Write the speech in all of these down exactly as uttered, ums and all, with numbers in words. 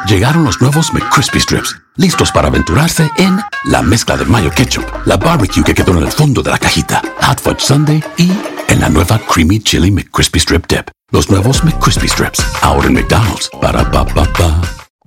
Llegaron los nuevos McCrispy Strips, listos para aventurarse en la mezcla de mayo ketchup, la barbecue que quedó en el fondo de la cajita, Hot Fudge Sundae y en la nueva Creamy Chili McCrispy Strip Dip. Los nuevos McCrispy Strips, ahora en McDonald's. Para pa pa pa.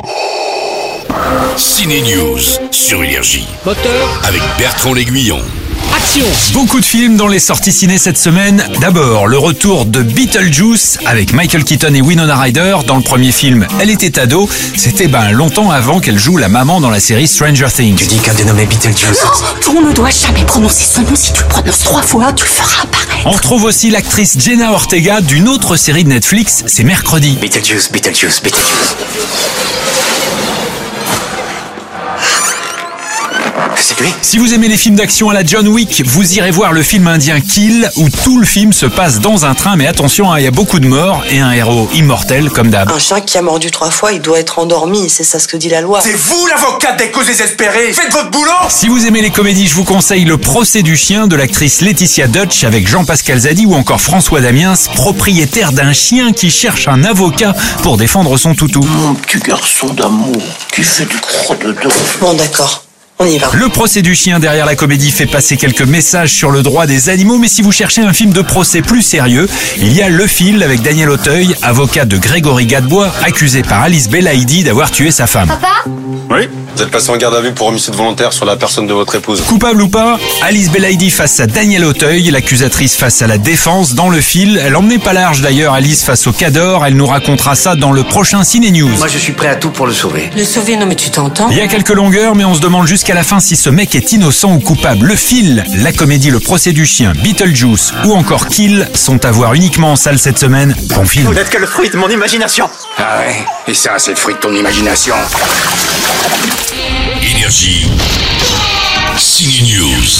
Ciné News sur Énergie. Moteur. Avec Bertrand L'Aiguillon. Action. Beaucoup de films dans les sorties ciné cette semaine. D'abord, le retour de Beetlejuice avec Michael Keaton et Winona Ryder. Dans le premier film, elle était ado. C'était ben longtemps avant qu'elle joue la maman dans la série Stranger Things. Tu dis qu'un dénommé Beetlejuice. Non, on ne doit jamais prononcer son nom. Si tu le prononces trois fois, tu le feras apparaître. On retrouve aussi l'actrice Jenna Ortega d'une autre série de Netflix, c'est Mercredi. Beetlejuice, Beetlejuice, Beetlejuice. C'est lui. Si vous aimez les films d'action à la John Wick, vous irez voir le film indien Kill, où tout le film se passe dans un train, mais attention, il y a beaucoup de morts et un héros immortel comme d'hab. Un chien qui a mordu trois fois, il doit être endormi, c'est ça ce que dit la loi. C'est vous l'avocate des causes désespérées. Faites votre boulot. Si vous aimez les comédies, je vous conseille Le procès du chien de l'actrice Laetitia Dutch avec Jean-Pascal Zadi ou encore François Damiens, propriétaire d'un chien qui cherche un avocat pour défendre son toutou. Mon petit garçon d'amour qui fait du crotte-dedans. Bon d'accord. On y va. Le procès du chien derrière la comédie fait passer quelques messages sur le droit des animaux, mais si vous cherchez un film de procès plus sérieux, il y a Le Fil avec Daniel Auteuil, avocat de Grégory Gadebois, accusé par Alice Belaïdi d'avoir tué sa femme. Papa ? Oui, vous êtes passé en garde à vue pour homicide volontaire sur la personne de votre épouse. Coupable ou pas, Alice Belaïdi face à Daniel Auteuil, l'accusatrice face à la défense dans Le Fil. Elle emmenait pas large d'ailleurs Alice face au Cador, elle nous racontera ça dans le prochain Ciné News. Moi je suis prêt à tout pour le sauver. Le sauver, non mais tu t'entends ? Il y a quelques longueurs, mais on se demande jusqu'à la fin si ce mec est innocent ou coupable. Le Fil, la comédie Le procès du chien, Beetlejuice ou encore Kill sont à voir uniquement en salle cette semaine. Bon film. Vous n'êtes que le fruit de mon imagination. Ah ouais. Et ça, c'est le fruit de ton imagination. Énergie. Ciné News.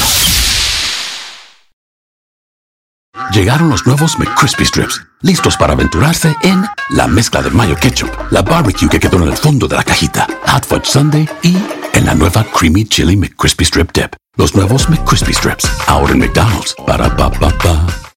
Llegaron los nuevos McCrispy Strips, listos para aventurarse en la mezcla de mayo ketchup, la barbecue que quedó en el fondo de la cajita, Hot Fudge Sundae y en la nueva Creamy Chili McCrispy Strip Dip. Los nuevos McCrispy Strips, ahora en McDonald's. Para pa pa pa.